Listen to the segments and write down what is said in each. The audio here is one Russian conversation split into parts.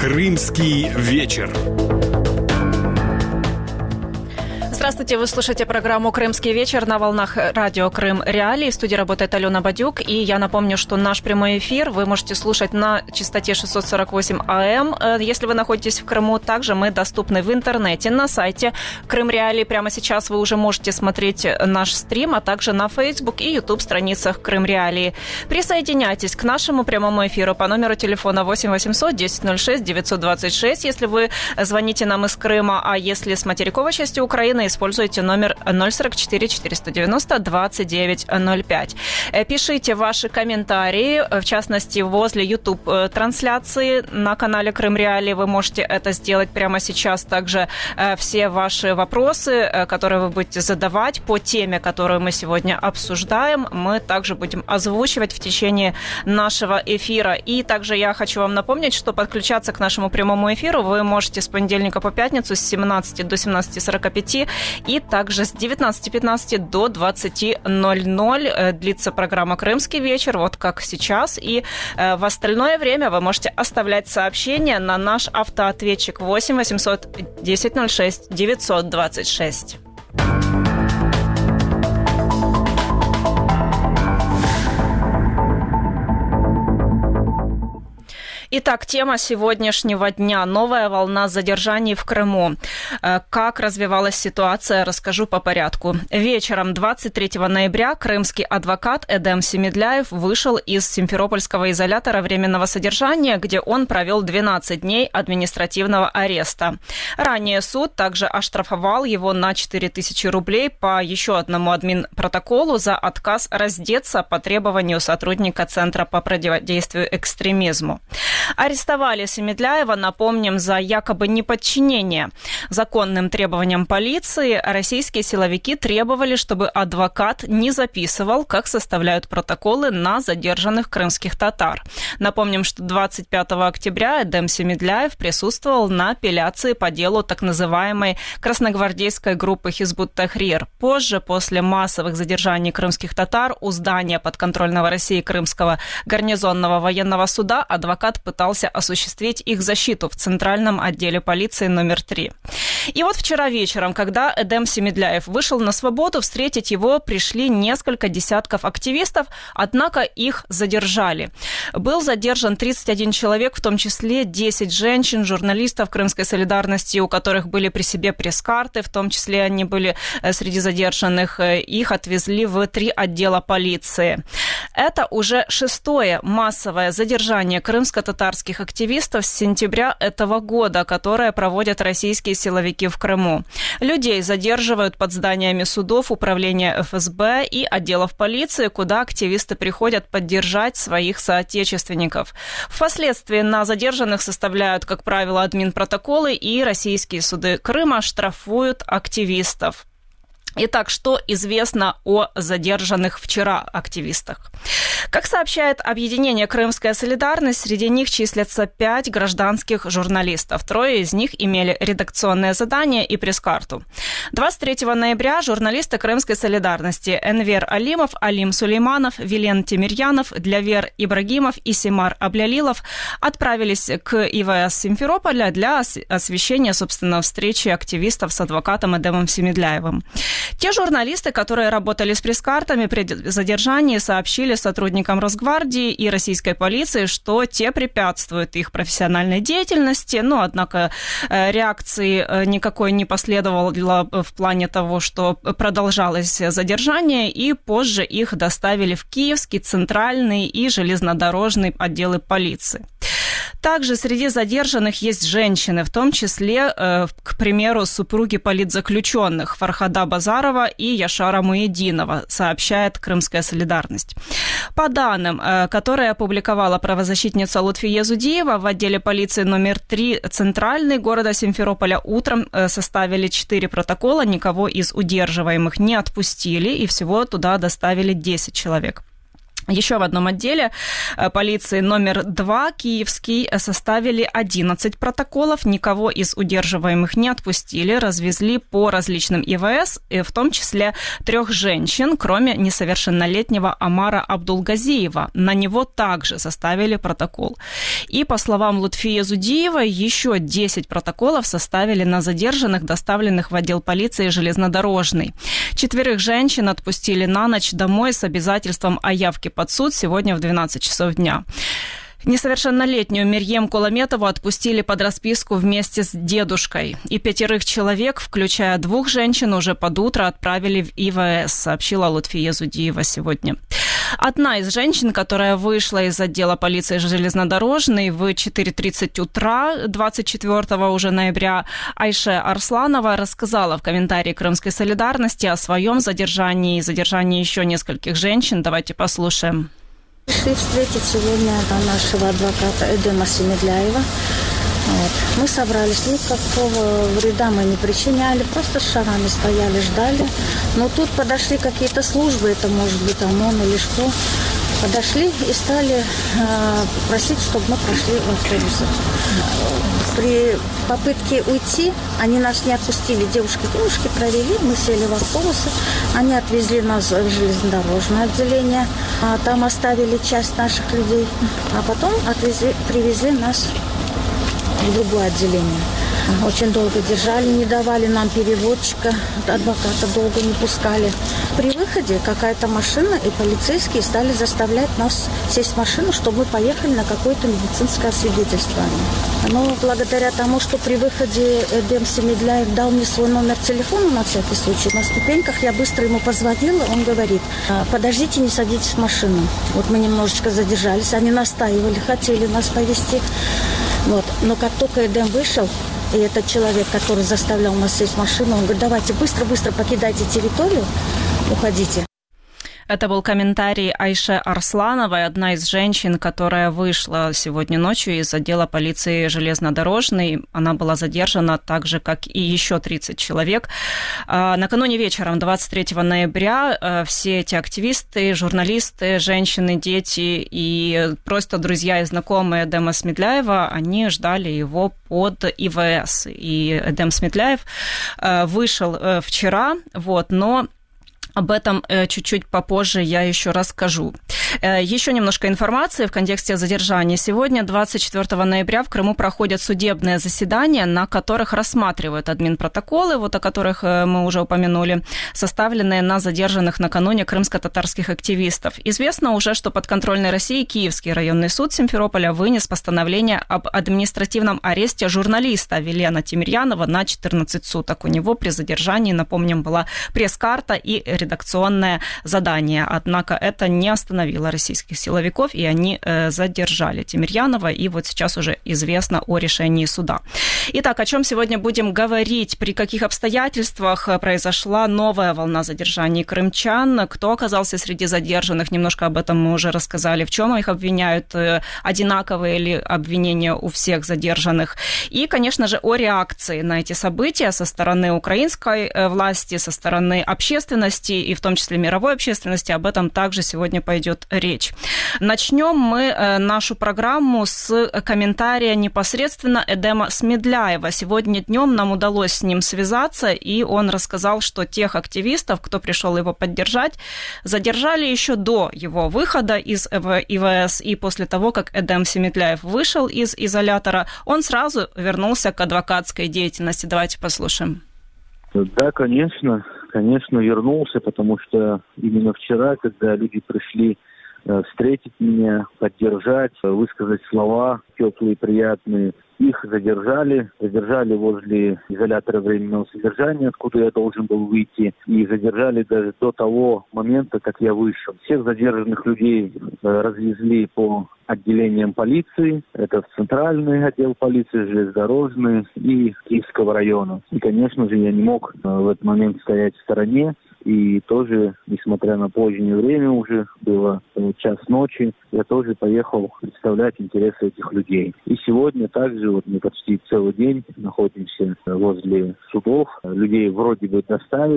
Крымский вечер. Здравствуйте, вы слушаете программу «Крымский вечер» на волнах радио «Крым Реалии». В студии работает Алена Бадюк. И я напомню, что наш прямой эфир вы можете слушать на частоте 648 АМ, если вы находитесь в Крыму. Также мы доступны в интернете на сайте «Крым Реалии». Прямо сейчас вы уже можете смотреть наш стрим, а также на Facebook и YouTube страницах «Крым Реалии». Присоединяйтесь к нашему прямому эфиру по номеру телефона 8 800 10 06 926, если вы звоните нам из Крыма, а если с материковой части Украины, используйте номер 044 490 2905. Пишите ваши комментарии, в частности, возле YouTube-трансляции на канале Крым Реалии. Вы можете это сделать прямо сейчас. Также все ваши вопросы, которые вы будете задавать по теме, которую мы сегодня обсуждаем, мы также будем озвучивать в течение нашего эфира. И также я хочу вам напомнить, что подключаться к нашему прямому эфиру вы можете с понедельника по пятницу с 17 до 17:45 и также с 19:15 до 20:00 длится программа «Крымский вечер», вот как сейчас. И в остальное время вы можете оставлять сообщения на наш автоответчик 8 800 10 06 926. Итак, тема сегодняшнего дня – новая волна задержаний в Крыму. Как развивалась ситуация, расскажу по порядку. Вечером 23 ноября крымский адвокат Эдем Семедляев вышел из Симферопольского изолятора временного содержания, где он провел 12 дней административного ареста. Ранее суд также оштрафовал его на 4000 рублей по еще одному админпротоколу за отказ раздеться по требованию сотрудника Центра по противодействию экстремизму. Арестовали Семедляева, напомним, за якобы неподчинение законным требованиям полиции. Российские силовики требовали, чтобы адвокат не записывал, как составляют протоколы на задержанных крымских татар. Напомним, что 25 октября Эдем Семедляев присутствовал на апелляции по делу так называемой красногвардейской группы Хизбут-Тахрир. Позже, после массовых задержаний крымских татар у здания подконтрольного России Крымского гарнизонного военного суда адвокат пытался осуществить их защиту в Центральном отделе полиции номер 3. И вот вчера вечером, когда Эдем Семедляев вышел на свободу, встретить его пришли несколько десятков активистов, однако их задержали. Был задержан 31 человек, в том числе 10 женщин, журналистов Крымской солидарности, у которых были при себе пресс-карты, в том числе они были среди задержанных. Их отвезли в 3 отдела полиции. Это уже 6-е массовое задержание крымско-татарских активистов с сентября этого года, которое проводят российские силовики в Крыму. Людей задерживают под зданиями судов, управления ФСБ и отделов полиции, куда активисты приходят поддержать своих соотечественников. Впоследствии на задержанных составляют, как правило, админпротоколы, и российские суды Крыма штрафуют активистов. Итак, что известно о задержанных вчера активистах? Как сообщает объединение «Крымская солидарность», среди них числятся 5 гражданских журналистов. 3 из них имели редакционное задание и пресс-карту. 23 ноября журналисты «Крымской солидарности» Энвер Алимов, Алим Сулейманов, Вилен Тимирьянов, Длявер Ибрагимов и Симар Аблялилов отправились к ИВС Симферополя для освещения, собственно, встречи активистов с адвокатом Эдемом Семедляевым. Те журналисты, которые работали с пресс-картами при задержании, сообщили сотрудникам Росгвардии и российской полиции, что те препятствуют их профессиональной деятельности, но, однако, реакции никакой не последовало в плане того, что продолжалось задержание, и позже их доставили в Киевский, Центральный и железнодорожный отделы полиции. Также среди задержанных есть женщины, в том числе, к примеру, супруги политзаключенных Фархада Базарова и Яшара Муединова, сообщает Крымская солидарность. По данным, которые опубликовала правозащитница Лутфия Зудиева, в отделе полиции номер 3 Центральный города Симферополя утром составили 4 протокола, никого из удерживаемых не отпустили, и всего туда доставили 10 человек. Еще в одном отделе полиции номер 2 киевский составили 11 протоколов. Никого из удерживаемых не отпустили, развезли по различным ИВС, в том числе 3 женщин, кроме несовершеннолетнего Амара Абдулгазиева. На него также составили протокол. И, по словам Лутфии Зудиевой, еще 10 протоколов составили на задержанных, доставленных в отдел полиции железнодорожный. 4 женщин отпустили на ночь домой с обязательством о явке под суд сегодня в 12 часов дня. Несовершеннолетнюю Мирьем Куламетову отпустили под расписку вместе с дедушкой. И 5 человек, включая 2 женщин, уже под утро отправили в ИВС, сообщила Лутфия Зудиева сегодня. Одна из женщин, которая вышла из отдела полиции железнодорожный в 4:30 утра 24 уже ноября, Айше Арсланова, рассказала в комментарии Крымской солидарности о своем задержании и задержании еще нескольких женщин. Давайте послушаем. Пришли встретить сегодня нашего адвоката Эдема Семедляева. Мы собрались, никакого вреда мы не причиняли, просто с шарами стояли, ждали. Но тут подошли какие-то службы, это может быть ОМОН или что. Подошли и стали просить, чтобы мы прошли в автобусы. При попытке уйти они нас не отпустили. Девушки провели, мы сели в автобусы. Они отвезли нас в железнодорожное отделение. Там оставили часть наших людей. А потом привезли нас в другое отделение. Очень долго держали, не давали нам переводчика, адвоката долго не пускали. При выходе какая-то машина и полицейские стали заставлять нас сесть в машину, чтобы мы поехали на какое-то медицинское освидетельствование. Но благодаря тому, что при выходе Эдем Семедляев дал мне свой номер телефона на всякий случай, на ступеньках я быстро ему позвонила, он говорит: подождите, не садитесь в машину. Вот мы немножечко задержались, они настаивали, хотели нас повезти. Но как только Эдем вышел, и этот человек, который заставлял нас сесть в машину, он говорит: давайте быстро-быстро покидайте территорию, уходите. Это был комментарий Айше Арслановой, одна из женщин, которая вышла сегодня ночью из отдела полиции железнодорожный. Она была задержана так же, как и еще 30 человек. Накануне вечером, 23 ноября, все эти активисты, журналисты, женщины, дети и просто друзья и знакомые Эдема Семедляева, они ждали его под ИВС. И Эдем Семедляев вышел вчера, но об этом чуть-чуть попозже я еще расскажу. Еще немножко информации в контексте задержания. Сегодня, 24 ноября, в Крыму проходят судебные заседания, на которых рассматривают админпротоколы, о которых мы уже упомянули, составленные на задержанных накануне крымско-татарских активистов. Известно уже, что подконтрольной России Киевский районный суд Симферополя вынес постановление об административном аресте журналиста Вилена Тимирьянова на 14 суток. У него при задержании, напомним, была пресс-карта и редакционное задание. Однако это не остановило российских силовиков, и они задержали Тимирьянова, и вот сейчас уже известно о решении суда. Итак, о чем сегодня будем говорить? При каких обстоятельствах произошла новая волна задержаний крымчан? Кто оказался среди задержанных? Немножко об этом мы уже рассказали. В чем их обвиняют? Одинаковые ли обвинения у всех задержанных? И, конечно же, о реакции на эти события со стороны украинской власти, со стороны общественности, и в том числе мировой общественности. Об этом также сегодня пойдет речь. Начнем мы нашу программу с комментария непосредственно Эдема Семедляева. Сегодня днем нам удалось с ним связаться, и он рассказал, что тех активистов, кто пришел его поддержать, задержали еще до его выхода из ИВС, и после того, как Эдем Семедляев вышел из изолятора, он сразу вернулся к адвокатской деятельности. Давайте послушаем. Да, конечно, вернулся, потому что именно вчера, когда люди пришли встретить меня, поддержать, высказать слова теплые, приятные, их задержали возле изолятора временного содержания, откуда я должен был выйти, и задержали даже до того момента, как я вышел. Всех задержанных людей развезли по отделениям полиции, это в центральный отдел полиции, железнодорожный и Киевского района. И, конечно же, я не мог в этот момент стоять в стороне. И тоже, несмотря на позднее время, уже было час ночи, я тоже поехал представлять интересы этих людей. И сегодня также мы почти целый день находимся возле судов. Людей вроде бы доставили,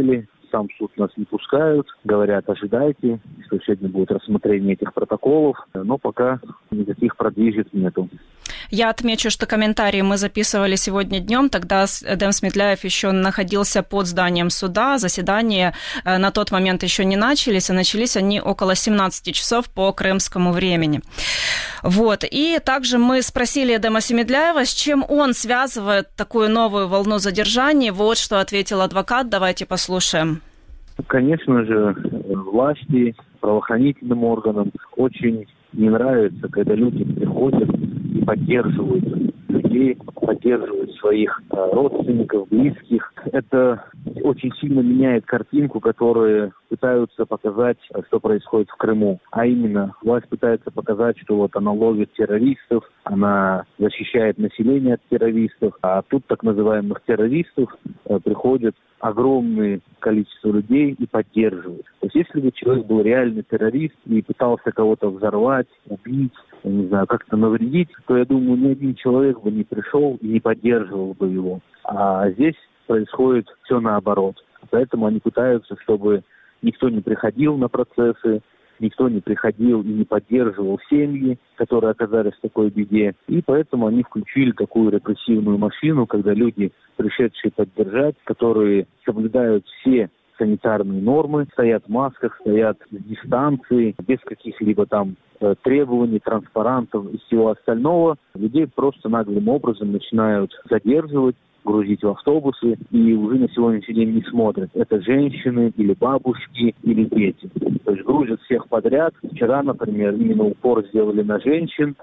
сам суд нас не пускают, говорят, ожидайте, что сегодня будет рассмотрение этих протоколов, но пока никаких продвижек нету. Я отмечу, что комментарии мы записывали сегодня днем, тогда Эдем Сметляев еще находился под зданием суда, заседания на тот момент еще не начались, а начались они около 17 часов по крымскому времени. Вот. И также мы спросили Эдема Семедляева, с чем он связывает такую новую волну задержаний. Вот что ответил адвокат, давайте послушаем. Конечно же, власти, правоохранительным органам очень не нравится, когда люди приходят и поддерживают людей, поддерживают своих родственников, близких. Это очень сильно меняет картинку, которую пытаются показать, что происходит в Крыму. А именно, власть пытается показать, что вот она ловит террористов, она защищает население от террористов, а тут так называемых террористов приходят огромное количество людей и поддерживают. То есть если бы человек был реальный террорист и пытался кого-то взорвать, убить, не знаю, как-то навредить, то, я думаю, ни один человек бы не пришел и не поддерживал бы его. А здесь происходит все наоборот. Поэтому они пытаются, чтобы никто не приходил на процессы, никто не приходил и не поддерживал семьи, которые оказались в такой беде. И поэтому они включили такую репрессивную машину, когда люди, пришедшие поддержать, которые соблюдают все санитарные нормы, стоят в масках, стоят с дистанцией, без каких-либо там требований, транспарантов и всего остального, людей просто наглым образом начинают задерживать, грузить в автобусы, и уже на сегодняшний день не смотрят. Это женщины или бабушки или дети. То есть грузят всех подряд. Вчера, например, именно упор сделали на женщин.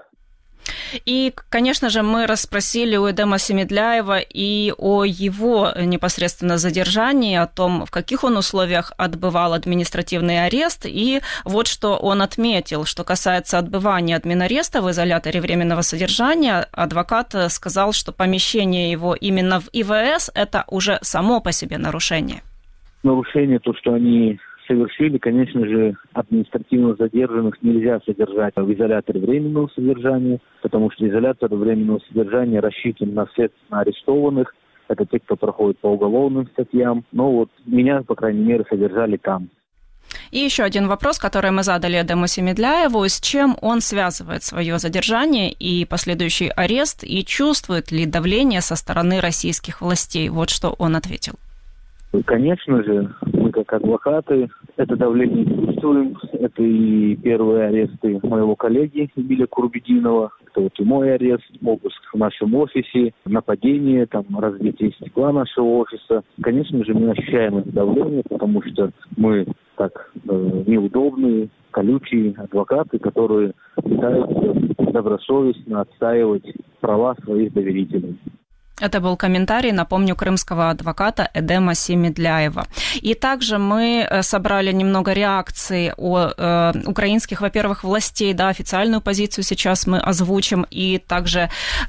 И, конечно же, мы расспросили у Эдема Семедляева и о его непосредственно задержании, о том, в каких он условиях отбывал административный арест. И вот что он отметил. Что касается отбывания админареста в изоляторе временного содержания, адвокат сказал, что помещение его именно в ИВС – это уже само по себе нарушение. Нарушение, то, что они совершили, конечно же, административно задержанных нельзя содержать в изоляторе временного содержания, потому что изолятор временного содержания рассчитан на следственно арестованных. Это те, кто проходит по уголовным статьям. Но вот меня, по крайней мере, содержали там. И еще один вопрос, который мы задали Эдему Семедляеву. С чем он связывает свое задержание и последующий арест, и чувствует ли давление со стороны российских властей? Вот что он ответил. Конечно же, мы как адвокаты это давление чувствуем. Это и первые аресты моего коллеги Эмиля Курбединова, это вот и мой арест, обыск в нашем офисе, нападение, там, разбитие стекла нашего офиса. Конечно же, мы ощущаем это давление, потому что мы так неудобные, колючие адвокаты, которые пытаются добросовестно отстаивать права своих доверителей. Это был комментарий, напомню, крымского адвоката Эдема Семедляева. И также мы собрали немного реакций украинских, во-первых, властей, да, официальную позицию сейчас мы озвучим, и также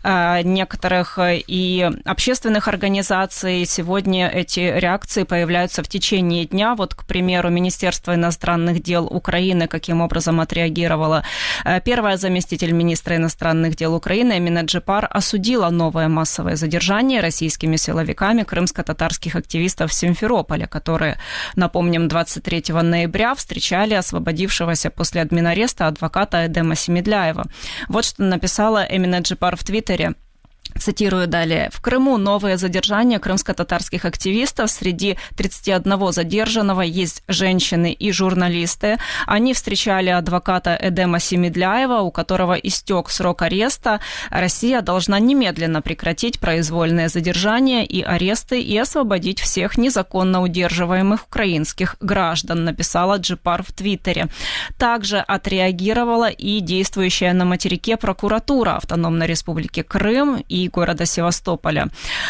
некоторых и общественных организаций. Сегодня эти реакции появляются в течение дня. Вот, к примеру, Министерство иностранных дел Украины каким образом отреагировало. Первая заместитель министра иностранных дел Украины Эмина Джипар осудила новое массовое задержание российскими силовиками крымско-татарских активистов Симферополя, которые, напомним, 23 ноября встречали освободившегося после админареста адвоката Эдема Семедляева. Вот что написала Эмина Джипар в Твиттере. Цитирую далее. В Крыму новые задержания крымско-татарских активистов. Среди 31 задержанного есть женщины и журналисты. Они встречали адвоката Эдема Семедляева, у которого истек срок ареста. Россия должна немедленно прекратить произвольные задержания и аресты и освободить всех незаконно удерживаемых украинских граждан, написала Джипар в Твиттере. Также отреагировала и действующая на материке прокуратура Автономной Республики Крым и города Севастополя.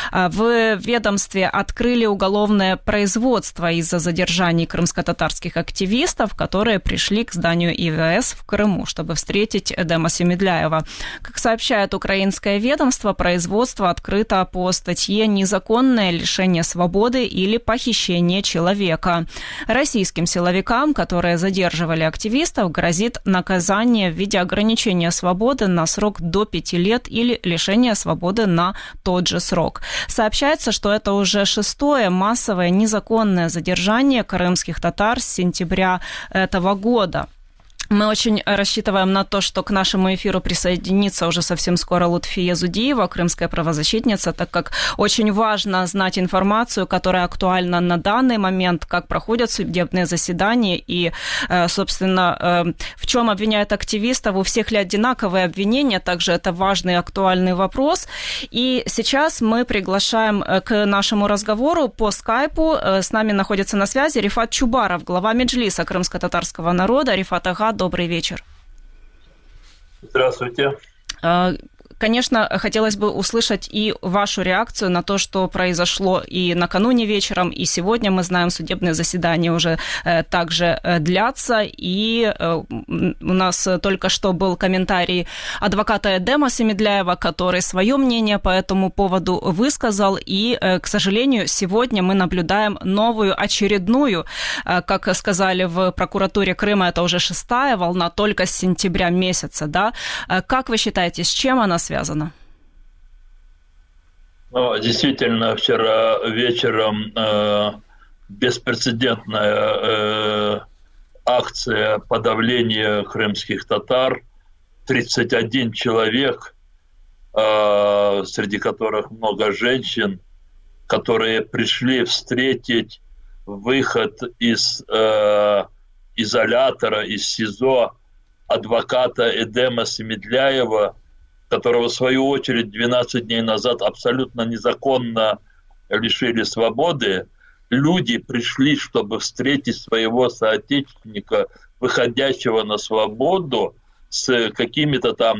В ведомстве открыли уголовное производство из-за задержаний крымско-татарских активистов, которые пришли к зданию ИВС в Крыму, чтобы встретить Эдема Семедляева. Как сообщает украинское ведомство, производство открыто по статье «Незаконное лишение свободы или похищение человека». Российским силовикам, которые задерживали активистов, грозит наказание в виде ограничения свободы на срок до 5 лет или лишения свободы свободы на тот же срок. Сообщается, что это уже 6-е массовое незаконное задержание крымских татар с сентября этого года. Мы очень рассчитываем на то, что к нашему эфиру присоединится уже совсем скоро Лутфия Зудиева, крымская правозащитница, так как очень важно знать информацию, которая актуальна на данный момент, как проходят судебные заседания и, собственно, в чем обвиняют активистов, у всех ли одинаковые обвинения, также это важный и актуальный вопрос. И сейчас мы приглашаем к нашему разговору по скайпу. С нами находится на связи Рифат Чубаров, глава Меджлиса крымско-татарского народа. Рифат ага, добрый вечер. Здравствуйте. Конечно, хотелось бы услышать и вашу реакцию на то, что произошло и накануне вечером, и сегодня. Мы знаем, судебные заседания уже также длятся. И у нас только что был комментарий адвоката Эдема Семедляева, который свое мнение по этому поводу высказал. И, к сожалению, сегодня мы наблюдаем новую, очередную, как сказали в прокуратуре Крыма, это уже 6-я волна, только с сентября месяца. Да? Как вы считаете, с чем она связано? Ну, действительно, вчера вечером беспрецедентная акция подавления крымских татар. 31 человек, среди которых много женщин, которые пришли встретить выход из изолятора, из СИЗО адвоката Эдема Семедляева, которого, в свою очередь, 12 дней назад абсолютно незаконно лишили свободы. Люди пришли, чтобы встретить своего соотечественника, выходящего на свободу, с какими-то там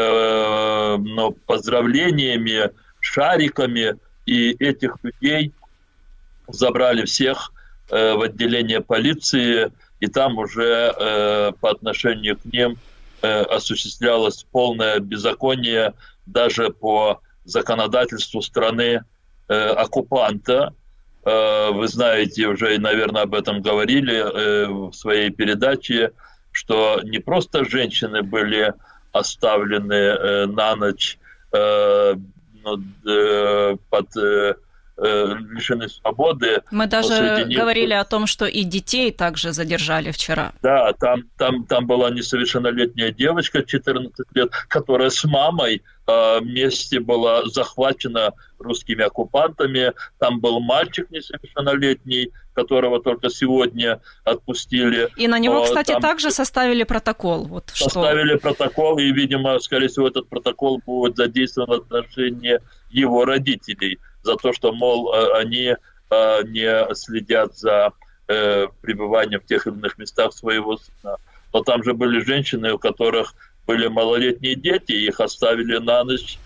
поздравлениями, шариками, и этих людей забрали всех в отделение полиции, и там уже по отношению к ним осуществлялось полное беззаконие даже по законодательству страны оккупанта. Вы знаете, уже, наверное, об этом говорили в своей передаче, что не просто женщины были оставлены на ночь лишены свободы. Мы даже говорили о том, что и детей также задержали вчера. Да, там была несовершеннолетняя девочка, 14 лет, которая с мамой вместе была захвачена русскими оккупантами. Там был мальчик несовершеннолетний, которого только сегодня отпустили. И на него, кстати, также составили протокол. Вот составили протокол, и, видимо, скорее всего, этот протокол будет задействован в отношении его родителей за то, что, мол, они не следят за пребыванием в тех или иных местах своего сына. Но там же были женщины, у которых были малолетние дети, их оставили на ночь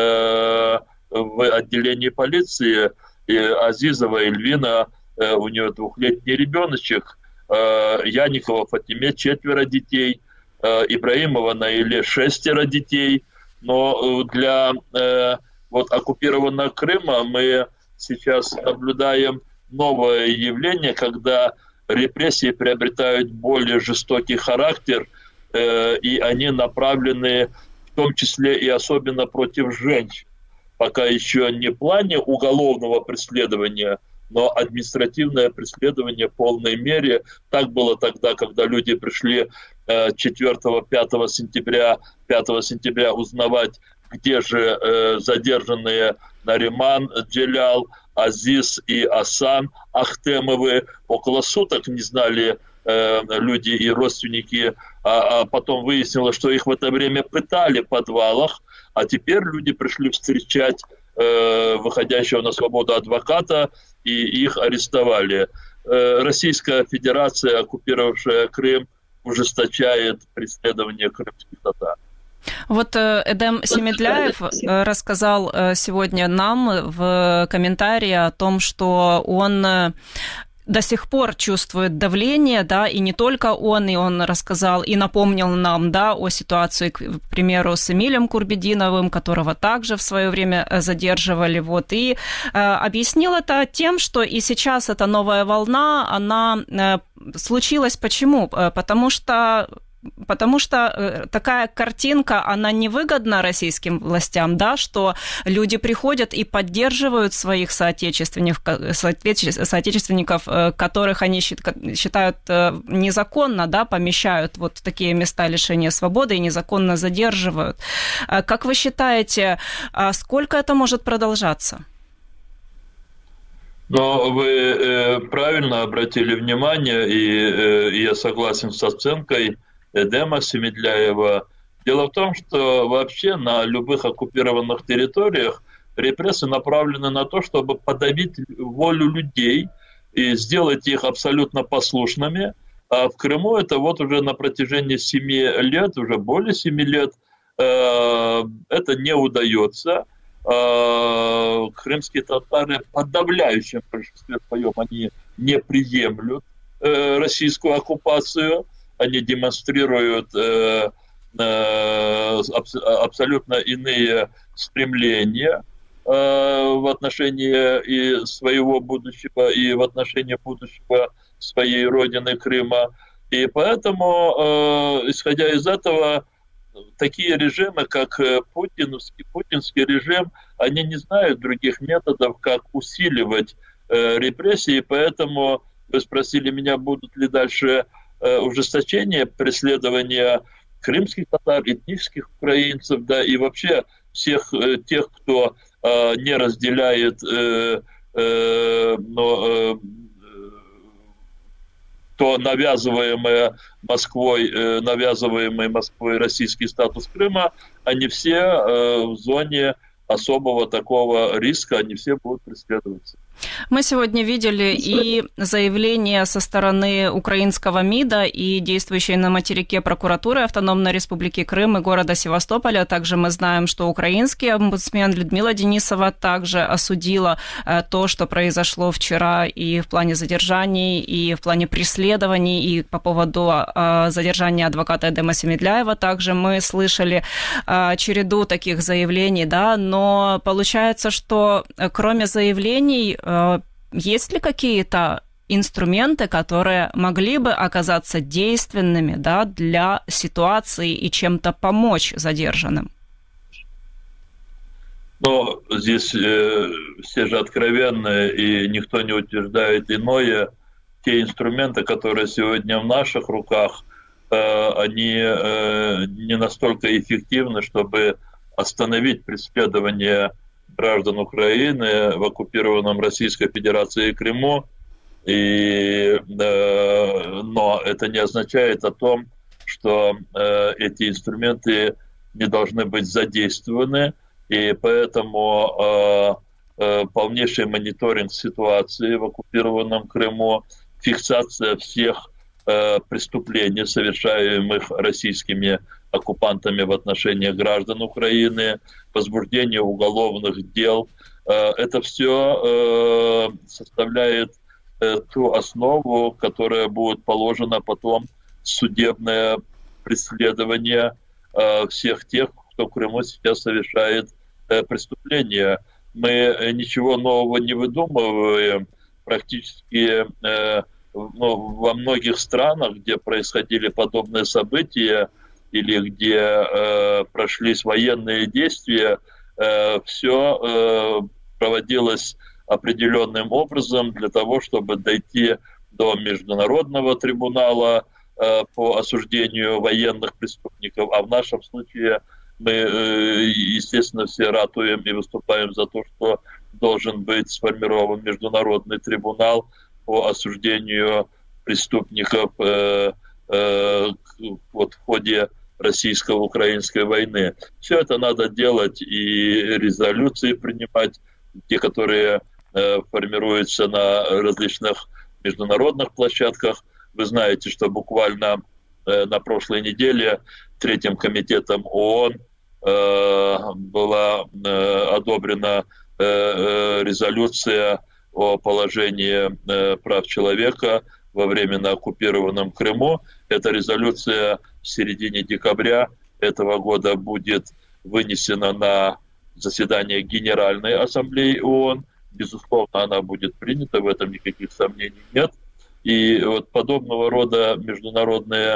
в отделении полиции. И Азизова Эльвина, у нее 2-летний ребеночек, Яникова Фатиме 4 детей, Ибраимова Наиле 6 детей. Но для оккупированного Крыма мы сейчас наблюдаем новое явление, когда репрессии приобретают более жестокий характер, и они направлены в том числе и особенно против женщин. Пока еще не в плане уголовного преследования, но административное преследование в полной мере. Так было тогда, когда люди пришли 4-5 сентября узнавать, где же задержанные Нариман Джелял, Азиз и Асан Ахтемовы. Около суток не знали люди и родственники, а потом выяснилось, что их в это время пытали в подвалах, а теперь люди пришли встречать выходящего на свободу адвоката, и их арестовали. Российская Федерация, оккупировавшая Крым, ужесточает преследование крымских татар. Вот Эдем Семедляев рассказал сегодня нам в комментарии о том, что он до сих пор чувствует давление, да, и не только он, и он рассказал и напомнил нам, да, о ситуации, к примеру, с Эмилем Курбединовым, которого также в свое время задерживали, вот, и объяснил это тем, что и сейчас эта новая волна, она случилась. Почему? Потому что Потому что такая картинка, она невыгодна российским властям, да, что люди приходят и поддерживают своих соотечественников, которых они считают незаконно, да, помещают вот в такие места лишения свободы и незаконно задерживают. Как вы считаете, сколько это может продолжаться? Но вы правильно обратили внимание, и я согласен с оценкой Эдема Семедляева. Дело в том, что вообще на любых оккупированных территориях репрессии направлены на то, чтобы подавить волю людей и сделать их абсолютно послушными. А в Крыму это вот уже на протяжении 7 лет, уже более 7 лет, это не удается. Крымские татары в подавляющем большинстве своем они не приемлют российскую оккупацию, они демонстрируют абсолютно иные стремления в отношении и своего будущего, и в отношении будущего своей родины Крыма. И поэтому, исходя из этого, такие режимы, как путинский режим, они не знают других методов, как усиливать репрессии, поэтому вы спросили меня, будут ли дальше ужесточения преследования крымских татар, этнических украинцев, да, и вообще всех тех, кто не разделяет то навязываемый Москвой российский статус Крыма, они все в зоне особого такого риска, они все будут преследоваться. Мы сегодня видели и заявление со стороны украинского МИДа и действующей на материке прокуратуры Автономной Республики Крым и города Севастополя. Также мы знаем, что украинский омбудсмен Людмила Денисова также осудила то, что произошло вчера и в плане задержаний, и в плане преследований, и по поводу задержания адвоката Эдема Семедляева. Также мы слышали череду таких заявлений, да, но получается, что кроме заявлений, есть ли какие-то инструменты, которые могли бы оказаться действенными, да, для ситуации и чем-то помочь задержанным? Но здесь все же откровенны, и никто не утверждает иное. Те инструменты, которые сегодня в наших руках, они не настолько эффективны, чтобы остановить преследование граждан Украины в оккупированном Российской Федерацией Крыму. Но это не означает о том, что эти инструменты не должны быть задействованы, и поэтому полнейший мониторинг ситуации в оккупированном Крыму, фиксация всех преступлений, совершаемых российскими оккупантами в отношении граждан Украины, возбуждение уголовных дел. Это все составляет ту основу, которая будет положена потом судебное преследование всех тех, кто в Крыму сейчас совершает преступления. Мы ничего нового не выдумываем. Практически во многих странах, где происходили подобные события или где прошлись военные действия, все проводилось определенным образом для того, чтобы дойти до Международного трибунала по осуждению военных преступников. А в нашем случае мы, естественно, все ратуем и выступаем за то, что должен быть сформирован Международный трибунал по осуждению преступников в ходе российско-украинской войны. Все это надо делать и резолюции принимать, те, которые формируются на различных международных площадках. Вы знаете, что буквально на прошлой неделе Третьим комитетом ООН была одобрена резолюция о положении прав человека во временно оккупированном Крыму. Эта резолюция в середине декабря этого года будет вынесена на заседание Генеральной Ассамблеи ООН. Безусловно, она будет принята, в этом никаких сомнений нет. И вот подобного рода международные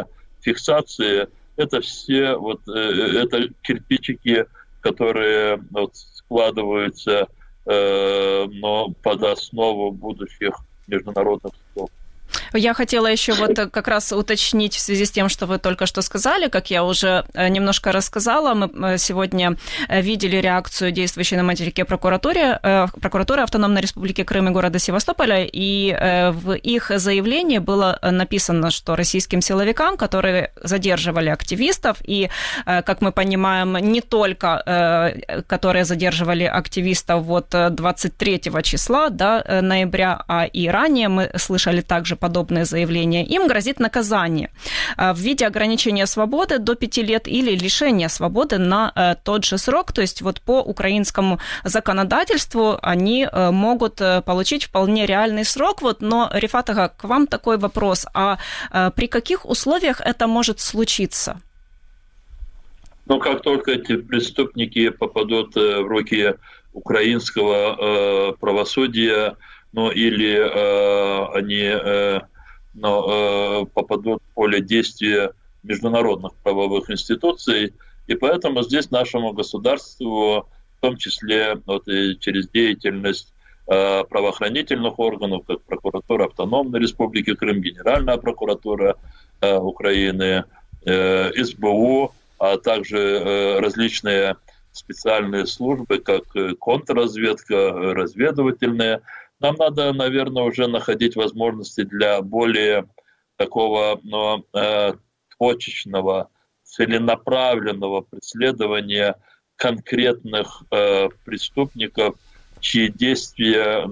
фиксации, это все это кирпичики, которые складываются, но под основу будущих международных судов. Я хотела еще как раз уточнить в связи с тем, что вы только что сказали, как я уже немножко рассказала. Мы сегодня видели реакцию действующей на материке прокуратуры Автономной Республики Крым и города Севастополя, и в их заявлении было написано, что российским силовикам, которые задерживали активистов, и, как мы понимаем, не только которые задерживали активистов 23 числа ноября, а и ранее мы слышали также подобные заявления, им грозит наказание в виде ограничения свободы до 5 лет или лишения свободы на тот же срок. То есть по украинскому законодательству они могут получить вполне реальный срок. Но, Рифат ага, к вам такой вопрос. А при каких условиях это может случиться? Как только эти преступники попадут в руки украинского правосудия, или они попадут в поле действия международных правовых институций, и поэтому здесь нашему государству, в том числе и через деятельность правоохранительных органов, как прокуратура Автономной Республики Крым, Генеральная прокуратура Украины, СБУ, а также различные специальные службы, как контрразведка, разведывательные, нам надо, наверное, уже находить возможности для более такого точечного, целенаправленного преследования конкретных преступников, чьи действия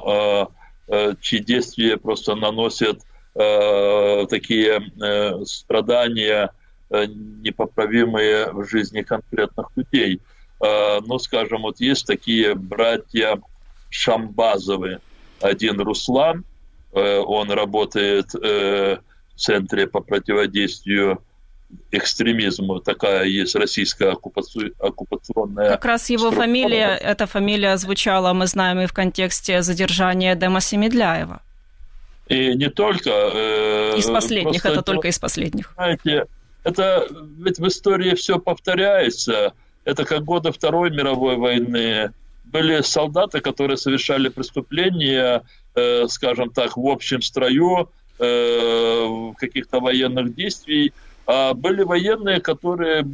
просто наносят такие страдания, непоправимые в жизни конкретных людей. Скажем, есть такие братья Шамбазовы. Один Руслан, он работает в Центре по противодействию экстремизму. Такая есть российская оккупационная... Как раз его фамилия, эта фамилия звучала, мы знаем, и в контексте задержания Эдема Семедляева. И не только... Из последних, это только из последних. Знаете, это ведь в истории все повторяется. Это как годы Второй мировой войны. Были солдаты, которые совершали преступления, скажем так, в общем строю каких-то военных действий, а были военные, которые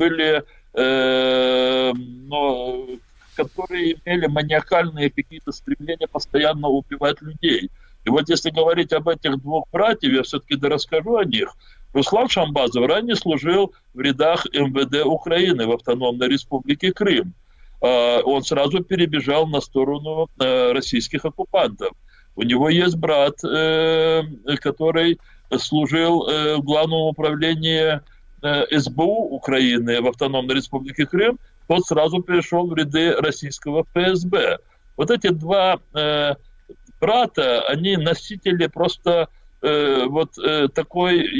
имели маниакальные какие-то стремления постоянно убивать людей. И если говорить об этих двух братьев, я все-таки расскажу о них. Руслан Шамбазов ранее служил в рядах МВД Украины в Автономной Республике Крым. Он сразу перебежал на сторону российских оккупантов. У него есть брат, который служил в Главном управлении СБУ Украины в Автономной Республике Крым. Тот сразу перешел в ряды российского ФСБ. Эти два брата, они носители просто такой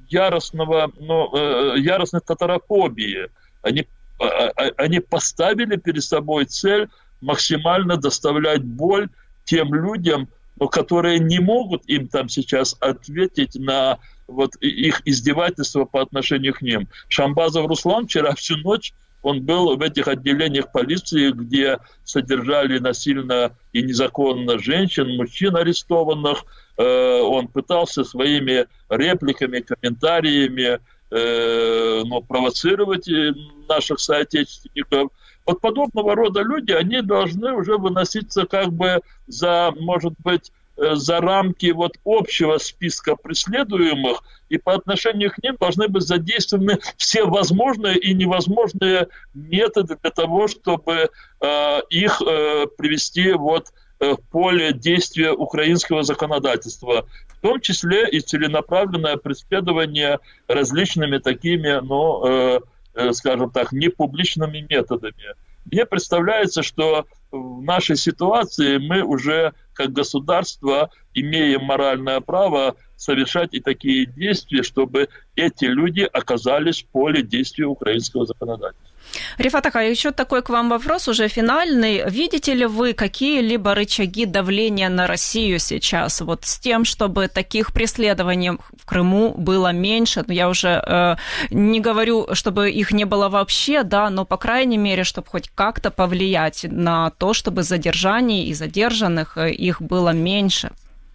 яростной татарофобии. Они поставили перед собой цель максимально доставлять боль тем людям, которые не могут им там сейчас ответить на их издевательства по отношению к ним. Шамбазов Руслан вчера всю ночь он был в этих отделениях полиции, где содержали насильно и незаконно женщин, мужчин арестованных. Он пытался своими репликами, комментариями провоцировать наших соотечественников. Подобного рода люди, они должны уже выноситься за рамки общего списка преследуемых, и по отношению к ним должны быть задействованы все возможные и невозможные методы для того, чтобы их привести в поле действия украинского законодательства, в том числе и целенаправленное преследование различными такими, скажем так, непубличными методами. Мне представляется, что в нашей ситуации мы уже как государство имеем моральное право совершать и такие действия, чтобы эти люди оказались в поле действия украинского законодательства. Рифат Ахай, еще такой к вам вопрос, уже финальный. Видите ли вы какие-либо рычаги давления на Россию сейчас, вот с тем, чтобы таких преследований в Крыму было меньше? Я уже не говорю, чтобы их не было вообще, да, но, по крайней мере, чтобы хоть как-то повлиять на то, чтобы задержаний и задержанных их было меньше.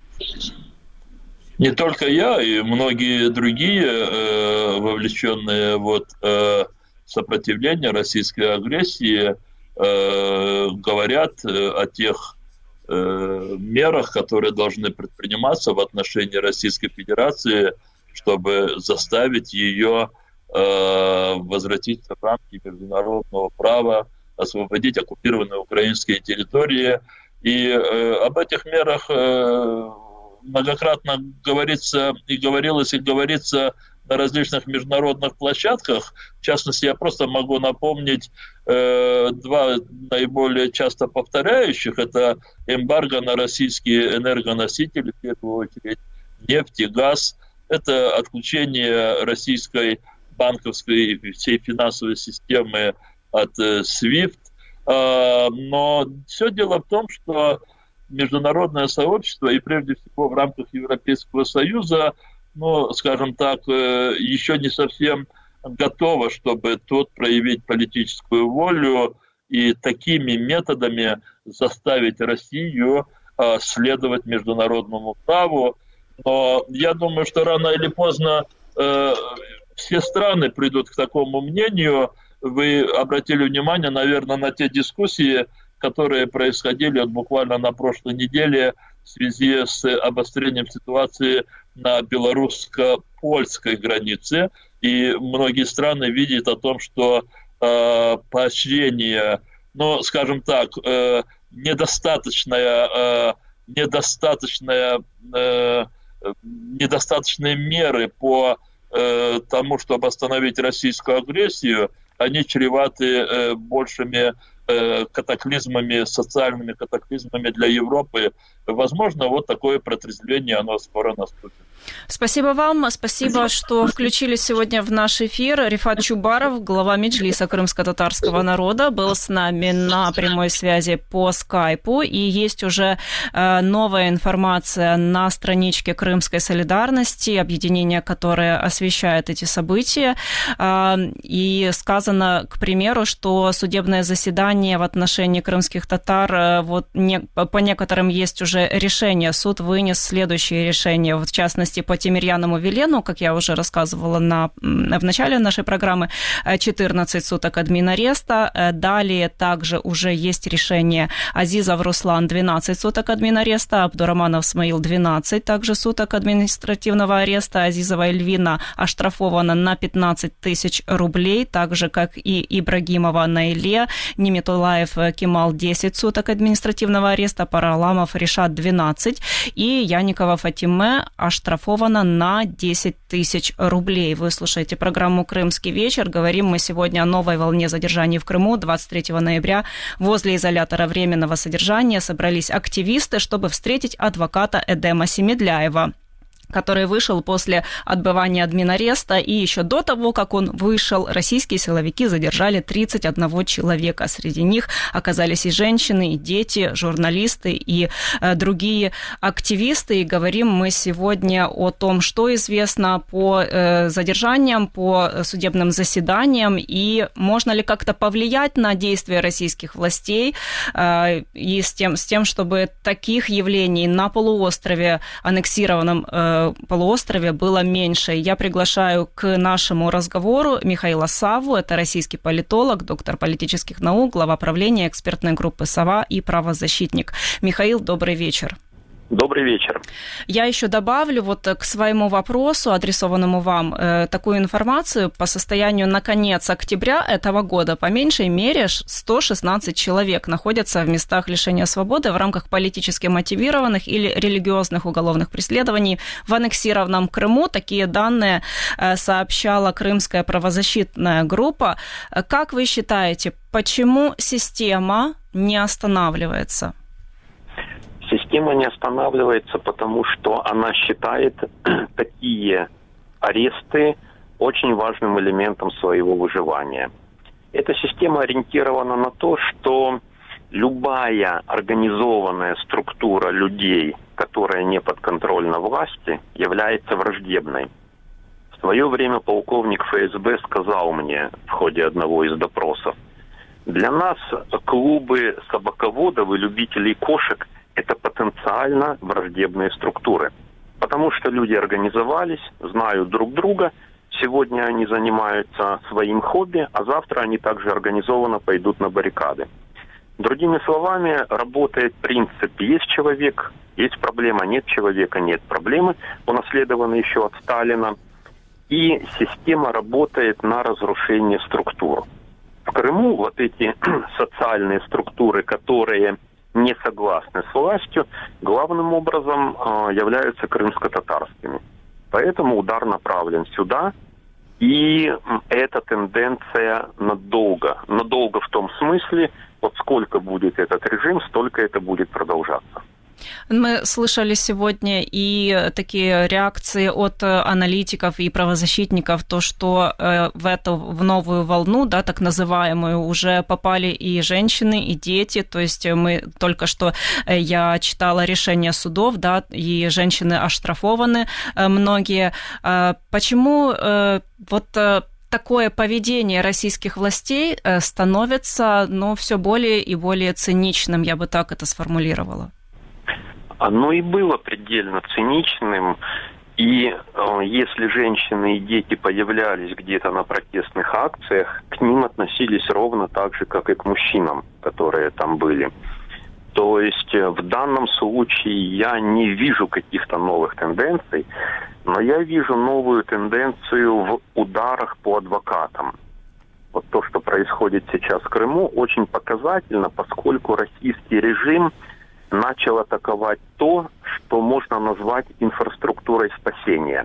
Не только я, и многие другие вовлеченные сопротивление российской агрессии говорят о тех мерах, которые должны предприниматься в отношении Российской Федерации, чтобы заставить ее возвратиться в рамки международного права, освободить оккупированные украинские территории. И об этих мерах многократно говорится и говорилось, и говорится на различных международных площадках. В частности, я просто могу напомнить два наиболее часто повторяющих. Это эмбарго на российские энергоносители, в первую очередь нефть и газ. Это отключение российской банковской и всей финансовой системы от SWIFT. Но все дело в том, что международное сообщество, и прежде всего в рамках Европейского Союза, скажем так, еще не совсем готово, чтобы тут проявить политическую волю и такими методами заставить Россию следовать международному праву. Но я думаю, что рано или поздно все страны придут к такому мнению. Вы обратили внимание, наверное, на те дискуссии, которые происходили буквально на прошлой неделе в связи с обострением ситуации на белорусско-польской границе. И многие страны видят о том, что поощрение, скажем так, недостаточные меры по тому, чтобы остановить российскую агрессию, они чреваты большими катаклизмами, социальными катаклизмами для Европы. Возможно, такое протрезвление, оно скоро наступит. Спасибо вам. Спасибо, что включились сегодня в наш эфир. Рифат Чубаров, глава Меджлиса крымско-татарского народа, был с нами на прямой связи по скайпу. И есть уже новая информация на страничке Крымской солидарности, объединение, которое освещает эти события. И сказано, к примеру, что судебное заседание в отношении крымских татар, по некоторым есть уже решение. Суд вынес следующее решение, в частности, по Тимирьянову Велену, как я уже рассказывала в начале нашей программы, 14 суток админареста. Далее также уже есть решение Азизов Руслан 12 суток админареста, Абдураманов Смаил 12 также суток административного ареста, Азизова Эльвина оштрафована на 15 тысяч рублей, так же, как и Ибрагимова Наиле, Ниметулаев Кемал 10 суток административного ареста, Параламов Ришат 12 и Яникова Фатиме оштрафована на 10 тысяч рублей. Вы слушаете программу «Крымский вечер». Говорим мы сегодня о новой волне задержаний в Крыму. 23 ноября возле изолятора временного содержания собрались активисты, чтобы встретить адвоката Эдема Семедляева, который вышел после отбывания админареста, и еще до того, как он вышел, российские силовики задержали 31 человека. Среди них оказались и женщины, и дети, журналисты, и другие активисты. И говорим мы сегодня о том, что известно по задержаниям, по судебным заседаниям, и можно ли как-то повлиять на действия российских властей, и с тем, чтобы таких явлений на полуострове, аннексированном полуострове, было меньше. Я приглашаю к нашему разговору Михаила Савву, это российский политолог, доктор политических наук, глава правления экспертной группы «Сова» и правозащитник. Михаил, добрый вечер. Добрый вечер. Я еще добавлю к своему вопросу, адресованному вам, такую информацию. По состоянию на конец октября этого года по меньшей мере 116 человек находятся в местах лишения свободы в рамках политически мотивированных или религиозных уголовных преследований в аннексированном Крыму. Такие данные сообщала Крымская правозащитная группа. Как вы считаете, почему система не останавливается? Система система не останавливается, потому что она считает такие аресты очень важным элементом своего выживания. Эта система ориентирована на то, что любая организованная структура людей, которая не подконтрольна власти, является враждебной. В свое время полковник ФСБ сказал мне в ходе одного из допросов: для нас клубы собаководов и любителей кошек – это потенциально враждебные структуры. Потому что люди организовались, знают друг друга, сегодня они занимаются своим хобби, а завтра они также организованно пойдут на баррикады. Другими словами, работает принцип: есть человек, есть проблема, нет человека, нет проблемы, унаследованный еще от Сталина. И система работает на разрушение структур. В Крыму вот эти социальные структуры, которые не согласны с властью, главным образом являются крымско-татарскими. Поэтому удар направлен сюда, и эта тенденция надолго. Надолго в том смысле, вот сколько будет этот режим, столько это будет продолжаться. Мы слышали сегодня и такие реакции от аналитиков и правозащитников, то, что в новую волну, да, так называемую, уже попали и женщины, и дети. То есть мы только что, я читала решения судов, да, и женщины оштрафованы многие. Почему вот такое поведение российских властей становится, все более и более циничным, я бы так это сформулировала? Оно и было предельно циничным, и если женщины и дети появлялись где-то на протестных акциях, к ним относились ровно так же, как и к мужчинам, которые там были. То есть в данном случае я не вижу каких-то новых тенденций, но я вижу новую тенденцию в ударах по адвокатам. Вот то, что происходит сейчас в Крыму, очень показательно, поскольку российский режим начал атаковать то, что можно назвать инфраструктурой спасения.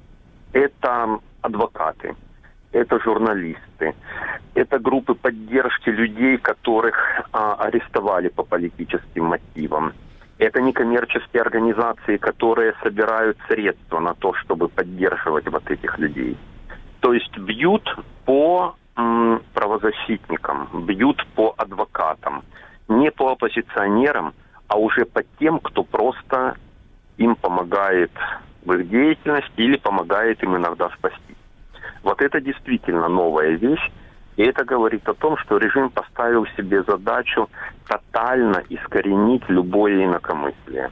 Это адвокаты, это журналисты, это группы поддержки людей, которых арестовали по политическим мотивам. Это некоммерческие организации, которые собирают средства на то, чтобы поддерживать вот этих людей. То есть бьют по правозащитникам, бьют по адвокатам, не по оппозиционерам, а уже по тем, кто просто им помогает в их деятельности или помогает им иногда спасти. Вот это действительно новая вещь, и это говорит о том, что режим поставил себе задачу тотально искоренить любое инакомыслие.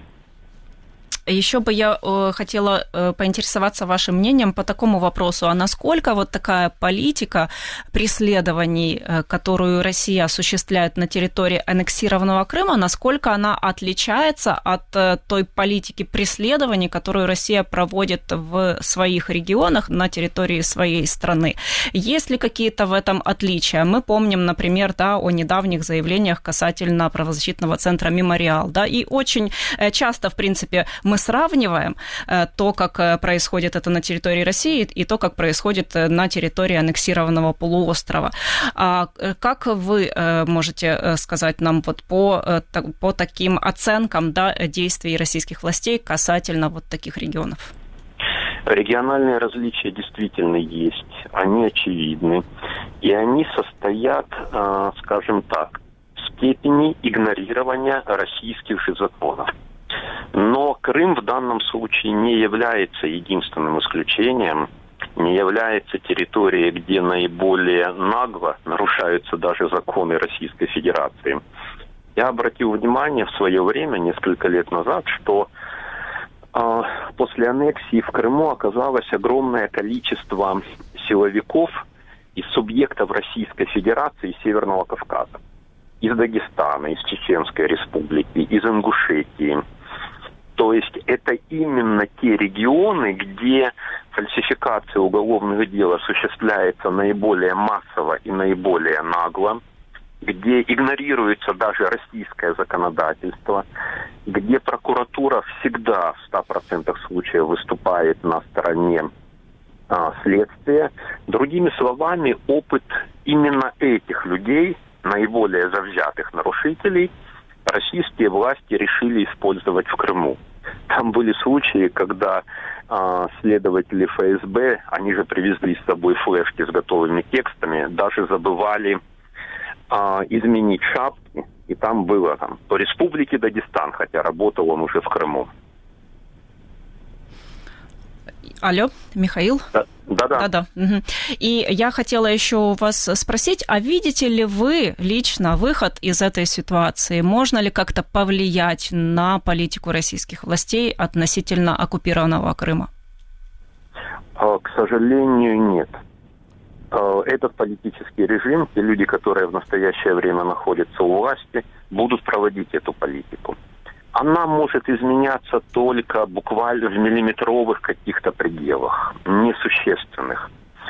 Еще бы я хотела поинтересоваться вашим мнением по такому вопросу. А насколько вот такая политика преследований, которую Россия осуществляет на территории аннексированного Крыма, насколько она отличается от той политики преследований, которую Россия проводит в своих регионах на территории своей страны? Есть ли какие-то в этом отличия? Мы помним, например, да, о недавних заявлениях касательно правозащитного центра «Мемориал». Да, и очень часто, в принципе, мы сравниваем то, как происходит это на территории России, и то, как происходит на территории аннексированного полуострова. А как вы можете сказать нам вот по таким оценкам, да, действий российских властей касательно вот таких регионов? Региональные различия действительно есть, они очевидны, и они состоят, скажем так, в степени игнорирования российских же законов. Но Крым в данном случае не является единственным исключением, не является территорией, где наиболее нагло нарушаются даже законы Российской Федерации. Я обратил внимание в свое время, несколько лет назад, что после аннексии в Крыму оказалось огромное количество силовиков из субъектов Российской Федерации и Северного Кавказа. Из Дагестана, из Чеченской Республики, из Ингушетии. То есть это именно те регионы, где фальсификация уголовных дел осуществляется наиболее массово и наиболее нагло, где игнорируется даже российское законодательство, где прокуратура всегда в 100% случаев выступает на стороне следствия. Другими словами, опыт именно этих людей, наиболее завзятых нарушителей, российские власти решили использовать в Крыму. Там были случаи, когда следователи ФСБ, они же привезли с собой флешки с готовыми текстами, даже забывали изменить шапки, и там было по Республике Дагестан, хотя работал он уже в Крыму. Алло, Михаил? Да. Угу. И я хотела еще у вас спросить, а видите ли вы лично выход из этой ситуации? Можно ли как-то повлиять на политику российских властей относительно оккупированного Крыма? К сожалению, нет. Этот политический режим, те люди, которые в настоящее время находятся у власти, будут проводить эту политику. Она может изменяться только буквально в миллиметровых каких-то пределах, несущественных.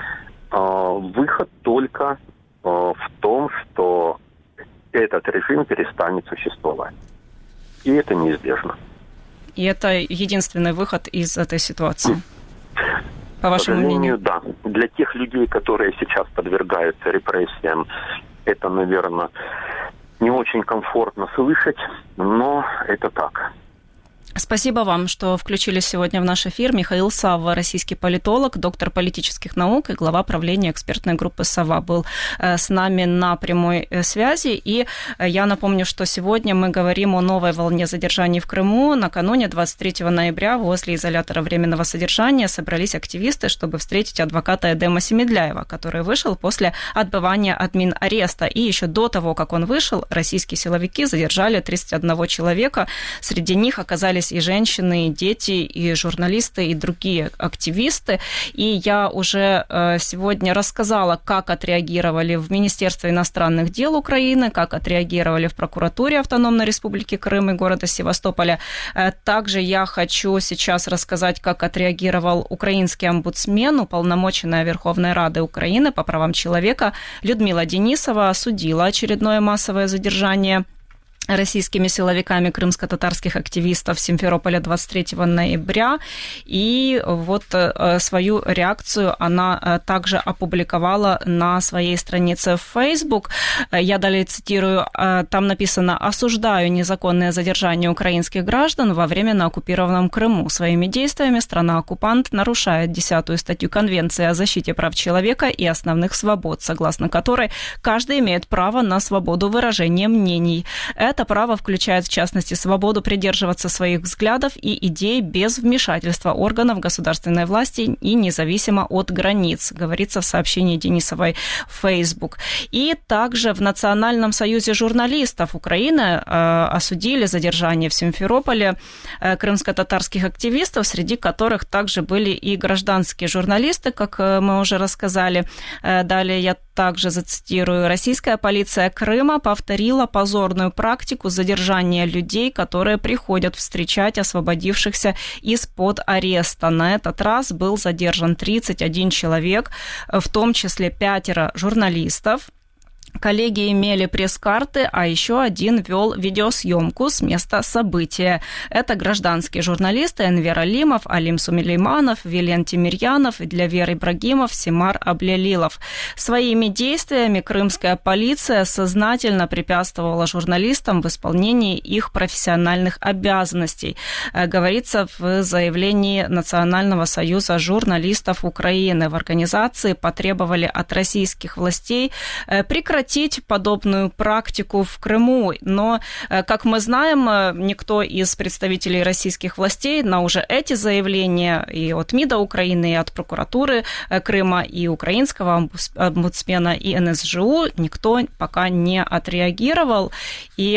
Выход только в том, что этот режим перестанет существовать. И это неизбежно. И это единственный выход из этой ситуации, по вашему К сожалению, мнению? да. Для тех людей, которые сейчас подвергаются репрессиям, это, наверное, не очень комфортно слышать, но это так. Спасибо вам, что включились сегодня в наш эфир. Михаил Савва, российский политолог, доктор политических наук и глава правления экспертной группы «Сова» был с нами на прямой связи. И я напомню, что сегодня мы говорим о новой волне задержаний в Крыму. Накануне 23 ноября возле изолятора временного содержания собрались активисты, чтобы встретить адвоката Эдема Семедляева, который вышел после отбывания админ-ареста. И еще до того, как он вышел, российские силовики задержали 31 человека. Среди них оказались и женщины, и дети, и журналисты, и другие активисты. И я уже сегодня рассказала, как отреагировали в Министерстве иностранных дел Украины, как отреагировали в прокуратуре Автономной Республики Крым и города Севастополя. Также я хочу сейчас рассказать, как отреагировал украинский омбудсмен, уполномоченная Верховной Рады Украины по правам человека Людмила Денисова осудила очередное массовое задержание российскими силовиками крымско-татарских активистов в Симферополе 23 ноября. И вот свою реакцию она также опубликовала на своей странице в Facebook. Я далее цитирую, там написано: «Осуждаю незаконное задержание украинских граждан во временно оккупированном Крыму. Своими действиями страна-оккупант нарушает 10-ю статью Конвенции о защите прав человека и основных свобод, согласно которой каждый имеет право на свободу выражения мнений. Это право включает, в частности, свободу придерживаться своих взглядов и идей без вмешательства органов государственной власти и независимо от границ», говорится в сообщении Денисовой в Facebook. И также в Национальном союзе журналистов Украины осудили задержание в Симферополе крымско-татарских активистов, среди которых также были и гражданские журналисты, как мы уже рассказали. Далее я также зацитирую. «Российская полиция Крыма повторила позорную практику задержания людей, которые приходят встречать освободившихся из-под ареста. На этот раз был задержан 31 человек, в том числе 5 журналистов. Коллеги имели пресс-карты, а еще один вел видеосъемку с места события. Это гражданские журналисты Энвер Алимов, Алим Сумелейманов, Вилен Тимирьянов и для Веры Ибрагимов Симар Аблялилов. Своими действиями крымская полиция сознательно препятствовала журналистам в исполнении их профессиональных обязанностей», говорится в заявлении Национального союза журналистов Украины. В организации потребовали от российских властей прекратить подобную практику в Крыму. Но, как мы знаем, никто из представителей российских властей на уже эти заявления и от МИДа Украины, и от прокуратуры Крыма, и украинского омбудсмена, и НСЖУ никто пока не отреагировал. И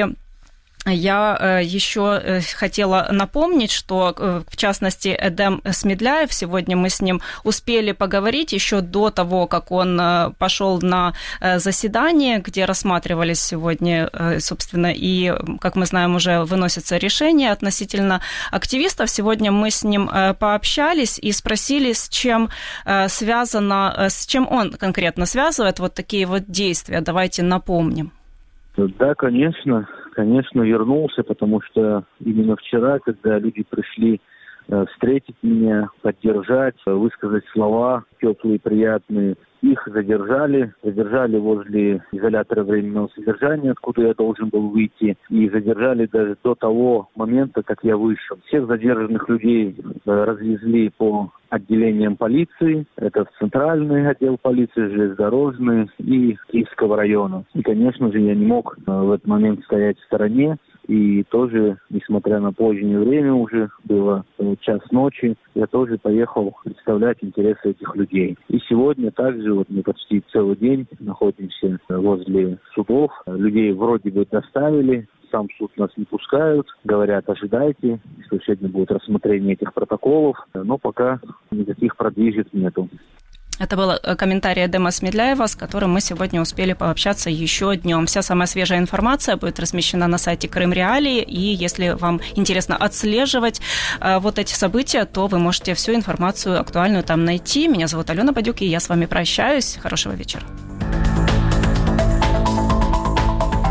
я еще хотела напомнить, что, в частности, Эдем Семедляев, сегодня мы с ним успели поговорить еще до того, как он пошел на заседание, где рассматривались сегодня, собственно, и, как мы знаем, уже выносятся решения относительно активистов. Сегодня мы с ним пообщались и спросили, с чем он конкретно связывает вот такие вот действия. Давайте напомним. Да, конечно, вернулся, потому что именно вчера, когда люди пришли встретить меня, поддержать, высказать слова теплые, приятные. Их задержали возле изолятора временного содержания, откуда я должен был выйти, и задержали даже до того момента, как я вышел. Всех задержанных людей развезли по отделениям полиции. Это в центральный отдел полиции, железнодорожный и Киевского района. И, конечно же, я не мог в этот момент стоять в стороне. И тоже, несмотря на позднее время, уже было час ночи, я тоже поехал представлять интересы этих людей. И сегодня также мы почти целый день находимся возле судов. Людей вроде бы доставили, сам суд нас не пускают, говорят, ожидайте, что сегодня будет рассмотрение этих протоколов, но пока никаких продвижек нету. Это был комментарий Эдема Смедляева, с которым мы сегодня успели пообщаться еще днем. Вся самая свежая информация будет размещена на сайте Крым Реалии, и если вам интересно отслеживать вот эти события, то вы можете всю информацию актуальную там найти. Меня зовут Алена Бадюк, и я с вами прощаюсь. Хорошего вечера.